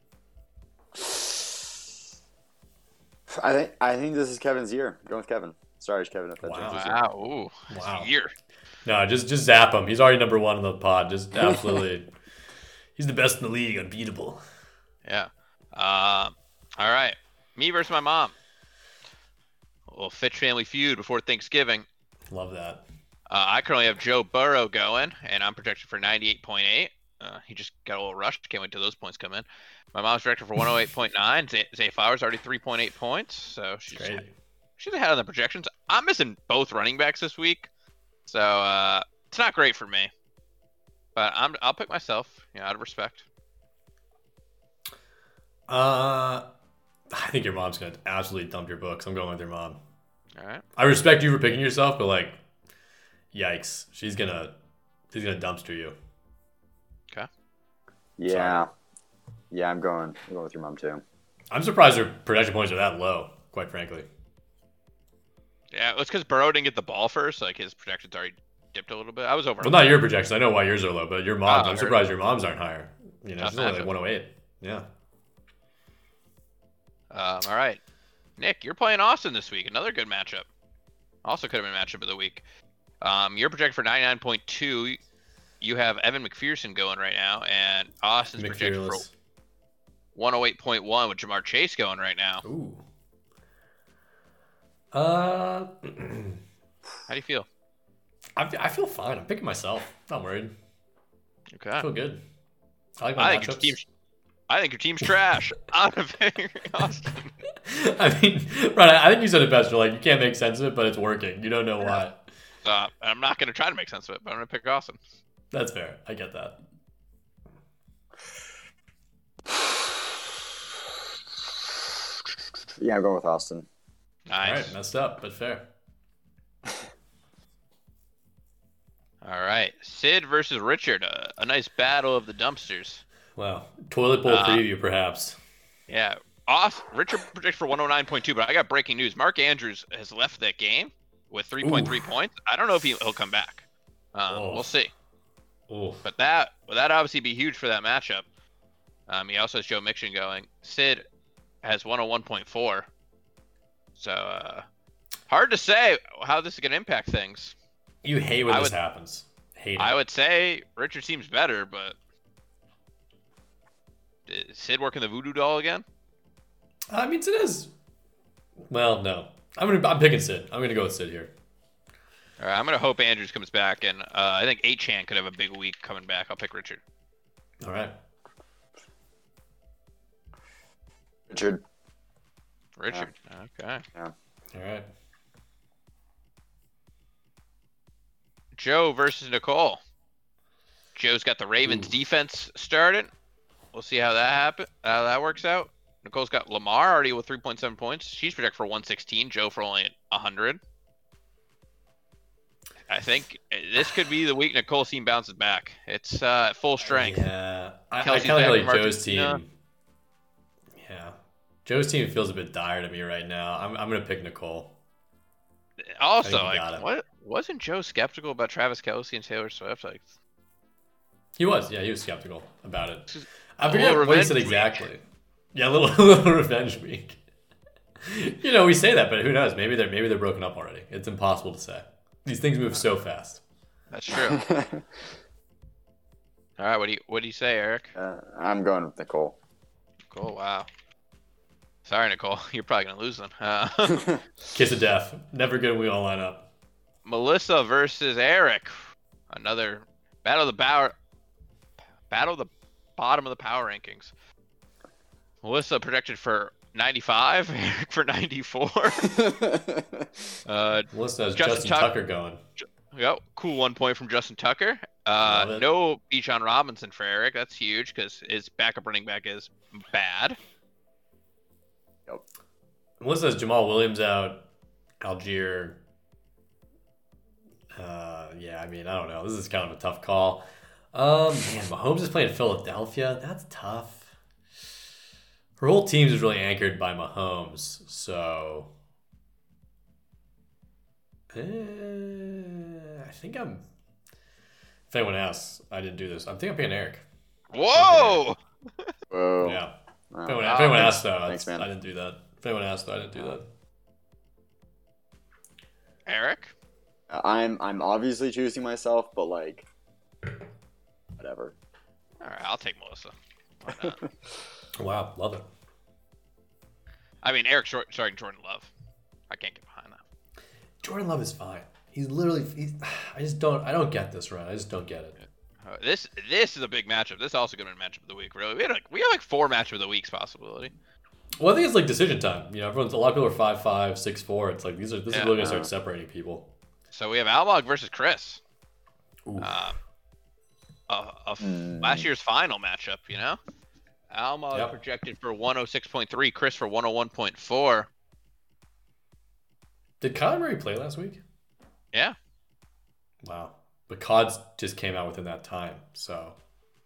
I think I think this is Kevin's year. I'm going with Kevin. Sorry, Kevin, if that Wow. changes you. Wow, ooh, Wow. wow. Year. No, just just zap him. He's already number one in the pod. Just absolutely, he's the best in the league. Unbeatable. Yeah. Um. All right. Me versus my mom. A little Fitch family feud before Thanksgiving. Love that. Uh, I currently have Joe Burrow going, and I'm projected for ninety-eight point eight. Uh, he just got a little rushed. Can't wait till those points come in. My mom's projected for one oh eight point nine. Zay, Zay Flowers already three point eight points, so she's Great. she's ahead on the projections. I'm missing both running backs this week, so uh, it's not great for me. But I'm I'll pick myself, you know, out of respect. Uh, I think your mom's gonna absolutely dump your books. I'm going with your mom. All right. I respect you for picking yourself, but like, yikes, she's gonna she's gonna dumpster you. Okay. Yeah. Yeah, I'm going. I'm going with your mom too. I'm surprised her projection points are that low. Quite frankly. Yeah, it's because Burrow didn't get the ball first. Like his projections already dipped a little bit. I was over. Well, not your projections. I know why yours are low, but your mom's. Oh, I I'm heard surprised it. your mom's aren't higher. You know, Tough she's only like matchup. one oh eight. Yeah. Um, all right, Nick, you're playing Austin this week. Another good matchup. Also could have been matchup of the week. Um, you're projected for ninety-nine point two. You have Evan McPherson going right now, and Austin's projected for McFearless. one oh eight point one with Jamar Chase going right now. Ooh. Uh, How do you feel? I, I feel fine. I'm picking myself. Not worried. I Okay. feel good. I like my I think your matchups. team's. I think your team's trash. I'm gonna pick Austin. I mean, right? I think you said it best. You're like, you can't make sense of it, but it's working. You don't know why. Uh, I'm not gonna try to make sense of it, but I'm gonna pick Austin. That's fair. I get that. Yeah, I'm going with Austin. Nice. All right, messed up, but fair. All right, Sid versus Richard. A, a nice battle of the dumpsters. Wow. Toilet bowl Uh, preview, perhaps. Yeah, off. Richard predicted for one oh nine point two, but I got breaking news. Mark Andrews has left that game with three point three points. I don't know if he, he'll come back. Um, Oh. We'll see. Oof. But that well, that obviously be huge for that matchup. Um, he also has Joe Mixon going. Sid has one oh one point four. So uh, hard to say how this is going to impact things. You hate when I this would- happens. Hate it. I would say Richard seems better, but is Sid working the voodoo doll again? I mean, Sid is. Well, no. I'm gonna. I'm picking Sid. I'm gonna go with Sid here. All right, I'm gonna hope Andrews comes back, and uh, I think A-Chan could have a big week coming back. I'll pick Richard. All right. Richard. Richard. Okay. All right. Joe versus Nicole. Joe's got the Ravens Ooh. defense started. We'll see how that happen. How that works out. Nicole's got Lamar already with three point seven points. She's projected for one sixteen. Joe for only one hundred. I think this could be the week Nicole's team bounces back. It's uh, at full strength. Yeah. I, I Kelsey's kind of back, feel like Marcus- Joe's team. yeah. Yeah. Joe's team feels a bit dire to me right now. I'm. I'm gonna pick Nicole. Also, I think you got like, it. what wasn't Joe skeptical about Travis Kelce and Taylor Swift? Like, He was. Yeah. He was skeptical about it. This is I a forget little what he said revenge week. exactly. Yeah, a little, a little revenge week. You know, we say that, but who knows? Maybe they're maybe they're broken up already. It's impossible to say. These things move so fast. that's true. All right, what do you what do you say, Eric? uh, I'm going with Nicole. Cool. Wow. Sorry, Nicole. You're probably gonna lose them. Uh, Kiss of death. Never good when we all line up. Melissa versus Eric. Another battle of the power. Battle of the bottom of the power rankings. Melissa projected for ninety-five. Eric for ninety-four. uh, Melissa has Justin Justin, Tuck- Tucker going. Yep, cool one point from Justin Tucker. Love Uh, it. no Bijan Robinson for Eric. That's huge because his backup running back is bad. Melissa has Jamal Williams out. Algier. Uh, yeah, I mean, I don't know. This is kind of a tough call. Um, man, Mahomes is playing Philadelphia. That's tough. Her whole team is really anchored by Mahomes, so. Eh, I think I'm. If anyone asks, I didn't do this. I think I'm picking Eric. Whoa! Whoa. Yeah. Wow. If anyone, Wow. if anyone Thanks- asked, though, thanks, that's- man. I didn't do that. If anyone asked, though, I didn't do that. Eric? I'm I'm obviously choosing myself, but like, whatever. All right, I'll take Melissa. Why not? Wow, love it. I mean, Eric short, starting Jordan Love. I can't get behind that. Jordan Love is fine. He's literally. He's, I just don't. I don't get this, right? I just don't get it. Uh, this this is a big matchup. This is also going to be a matchup of the week. Really, we had like we have like four matchup of the weeks possibility. Well, I think it's like decision time. You know, everyone's a lot of people are five five, six four. It's like these are. This Yeah. is really gonna start separating people. So we have Almog versus Chris. Ooh. Um, a, a f- Hmm. last year's final matchup. You know, Almog Yep. projected for one oh six point three. Chris for one oh one point four. Did Kyler Murray play last week? Yeah. Wow. But C O Ds just came out within that time, so.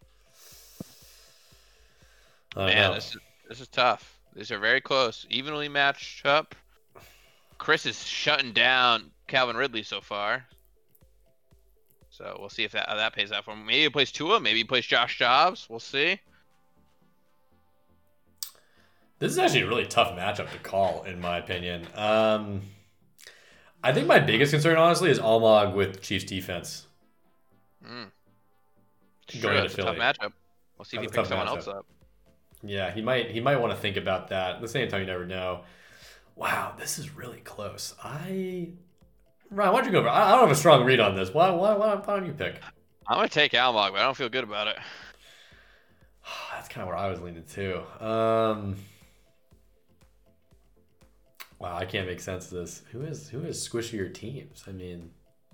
I don't Man, know. this is this is tough. These are very close, evenly matched up. Chris is shutting down Calvin Ridley so far. So we'll see if that how that pays out for him. Maybe he plays Tua, maybe he plays Josh Jobs. We'll see. This is actually a really tough matchup to call, in my opinion. Um, I think my biggest concern, honestly, is Almog with Chiefs defense. Mm. Going Sure, into that's a tough Philly. matchup. We'll see if he That's a picks tough someone matchup. else up. Yeah, he might he might want to think about that. At the same time, you never know. Wow, this is really close. I Ryan, why'd you go over? I I don't have a strong read on this. Why why why, why don't you pick? I'm gonna take Almog, but I don't feel good about it. That's kind of where I was leaning too. Um, wow, I can't make sense of this. Who is who is squishier teams? I mean,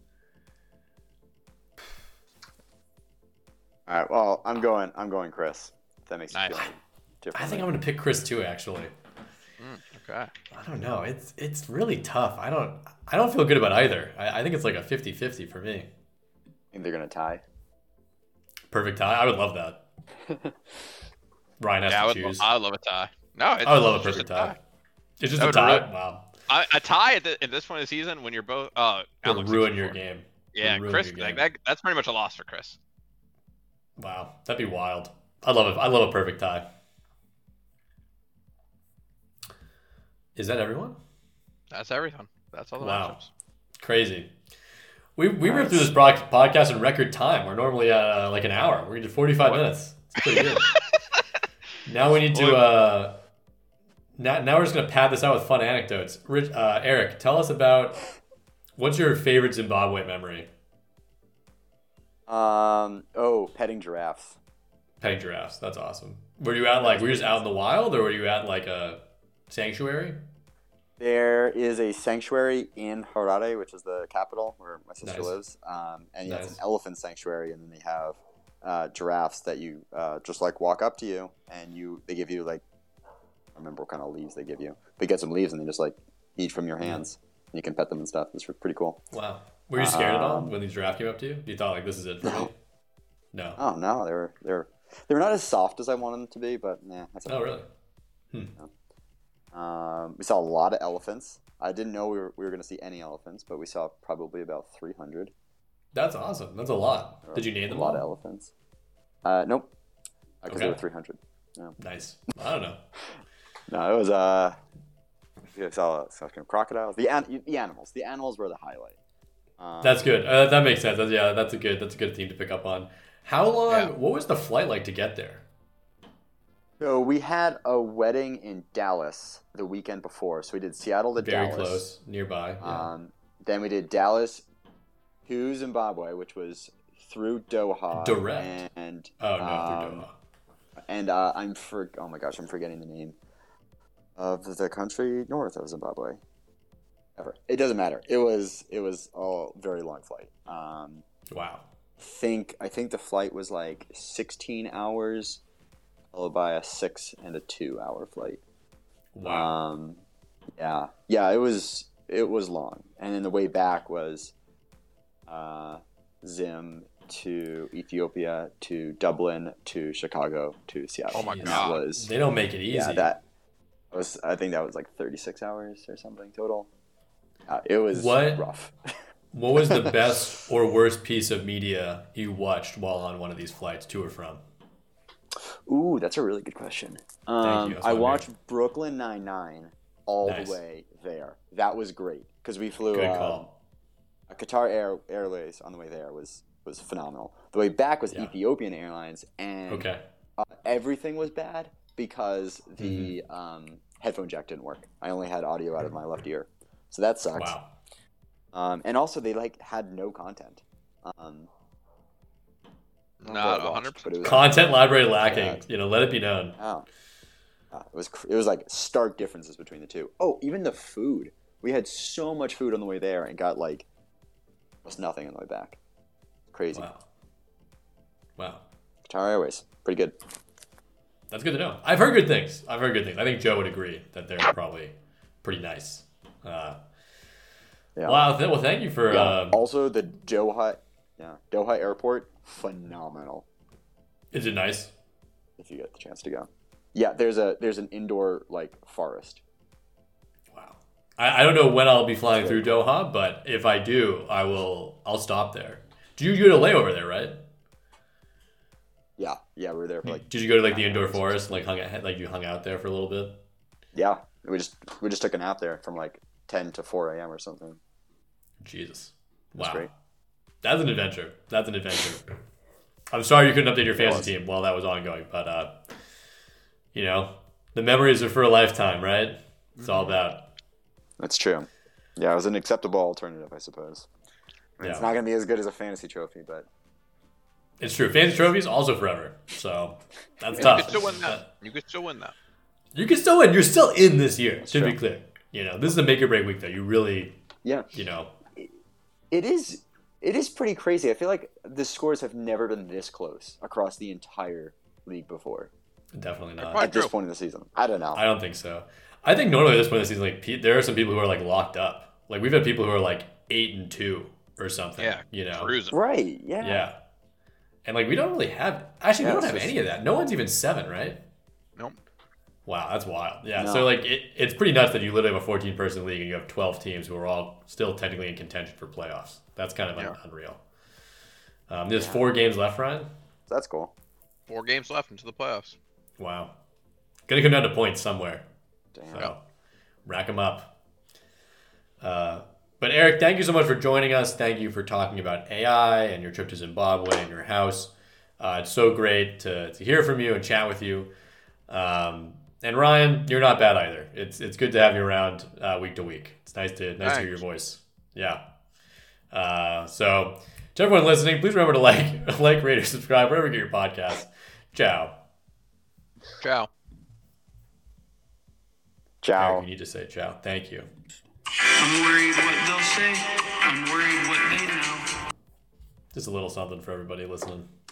All right. Well, I'm going. I'm going Chris. If that makes Nice. you feel different. I think I'm gonna pick Chris too. Actually, Mm, okay. I don't know. It's it's really tough. I don't I don't feel good about either. I, I think it's like a fifty-fifty for me. think they're gonna tie. Perfect tie. I would love that. Ryan has Yeah, I to would, choose. I would love a tie. No, it's I would love a just perfect tie. It's just That a would tie. ruin- Wow. I, a tie at, the, at this point of the season when you're both. Uh, It'll Alex ruin six your four. game. Yeah, It'll ruin Chris. your Like, game. that, that's pretty much a loss for Chris. Wow, that'd be wild. I love it. I love a perfect tie. Is that everyone? That's everything. That's all the Wow. matchups. Crazy. We we ripped through this broad- podcast in record time. We're normally uh, like an hour. We did forty-five What? minutes. It's pretty good. Now we need to. Uh, now, now we're just gonna pad this out with fun anecdotes. Rich, uh, Eric, tell us about what's your favorite Zimbabwe memory? Um. Oh, petting giraffes. Petting giraffes. That's awesome. Were you out like were you just out in the wild, or were you at like a sanctuary? There is a sanctuary in Harare, which is the capital where my sister Nice. lives. Um, and yeah, it's Nice. an elephant sanctuary, and then they have uh, giraffes that you uh, just like walk up to you, and you they give you like I don't remember what kind of leaves they give you. They get some leaves and they just like eat from your hands, and you can pet them and stuff. It's pretty cool. Wow. Were you scared at all Um, when these giraffe came up to you? You thought like this is it for me? No. Oh no, they were they were they were not as soft as I wanted them to be, but yeah, that's okay. Oh really? Um, we saw a lot of elephants. I didn't know we were we were going to see any elephants, but we saw probably about three hundred. That's awesome. That's a lot. Did you name them A lot all? of elephants. Uh, nope. Because Okay. there were three hundred. Nice. I don't know. No, it was uh, we saw, saw some crocodiles. The an- the animals. The animals were the highlight. Um, That's good. Uh, that makes sense. That's, yeah, that's a good. That's a good theme to pick up on. How long? Yeah. What was the flight like to get there? So we had a wedding in Dallas the weekend before. So we did Seattle to Very Dallas. close, nearby. Yeah. Um, then we did Dallas to Zimbabwe, which was through Doha. Direct. And oh no, um, through Doha. And uh, I'm for oh my gosh, I'm forgetting the name of the country north of Zimbabwe. Ever. It doesn't matter. It was it was a very long flight. Um, Wow. think I think the flight was like sixteen hours, followed by a six and a two hour flight. Wow. Um, yeah, yeah, it was it was long, and then the way back was uh, Zim to Ethiopia to Dublin to Chicago to Seattle. Oh my And God. That was they don't make it easy. yeah that was I think that was like thirty-six hours or something total. Uh, it was What? rough. What was the best or worst piece of media you watched while on one of these flights to or from? Ooh, that's a really good question. Um, you. That's I wondering. watched Brooklyn Nine-Nine all Nice. the way there. That was great because we flew Good um, call. a Qatar Air, Airways on the way there was was phenomenal. The way back was Yeah. Ethiopian Airlines, and Okay. uh, everything was bad because the Mm-hmm. um, headphone jack didn't work. I only had audio out of my left ear, so that sucks. Wow. Um, and also, they like had no content. Um, I don't know Not what I watched, one hundred percent. but it was- Content library lacking. Yeah. You know, let it be known. Oh. Uh, it was cr- it was like stark differences between the two. Oh, even the food. We had so much food on the way there and got like almost nothing on the way back. Crazy. Wow. Wow. Qatar Airways, pretty good. That's good to know. I've heard good things. I've heard good things. I think Joe would agree that they're probably pretty nice. Uh, Yeah. Wow. Th- well, thank you for. Yeah. Uh, Also, the Doha, yeah, Doha Airport, phenomenal. is it nice? If you get the chance to go. Yeah, there's a there's an indoor like forest. Wow. I, I don't know when I'll be flying That's through Doha, but if I do, I will. I'll stop there. Did you go to layover there, right? Yeah, yeah, we were there for like Did you go to like the indoor forest, like hung out, like you hung out there for a little bit? yeah. We just we just took a nap there from like ten to four a.m. or something. Jesus. That's Wow. great. That's an adventure. That's an adventure. I'm sorry you couldn't update your It fantasy was. team while that was ongoing, but uh, you know, the memories are for a lifetime, right? It's all about. That's true. Yeah, it was an acceptable alternative, I suppose. I mean, It's Yeah. not going to be as good as a fantasy trophy, but It's true. Fantasy trophies also forever, so that's You tough. could still win that. You could still win that. You can still win. You're still in this year. to true. be clear, you know this is a make or break week, though. You really, yeah, you know, it is. It is pretty crazy. I feel like the scores have never been this close across the entire league before definitely not. Quite at this true. point in the season. I don't know. I don't think so. I think normally at this point in the season, like pe- there are some people who are like locked up. Like we've had people who are like eight and two or something. Yeah, you know, cruising. Right? Yeah. yeah. And like we don't really have. Actually, Yeah, we don't it's have just- any of that. No one's even seven, right? Nope. Wow, that's wild. Yeah, No. so like it, it's pretty nuts that you literally have a fourteen person league and you have twelve teams who are all still technically in contention for playoffs. That's kind of Yeah. un- unreal. Um, there's Yeah. four games left, Ryan. That's cool. Four games left into the playoffs. Wow, gonna come down to points somewhere. Damn. So rack them up. Uh, but Eric, thank you so much for joining us. Thank you for talking about A I and your trip to Zimbabwe and your house. Uh, it's so great to to hear from you and chat with you. Um, And Ryan, you're not bad either. It's it's good to have you around uh, week to week. It's nice to nice to hear your voice. Yeah. Uh, so to everyone listening, please remember to like like, rate, or subscribe wherever you get your podcasts. Ciao. Ciao. Ciao. Eric, you need to say ciao. Thank you. I'm worried what they'll say. I'm worried what they know. Just a little something for everybody listening.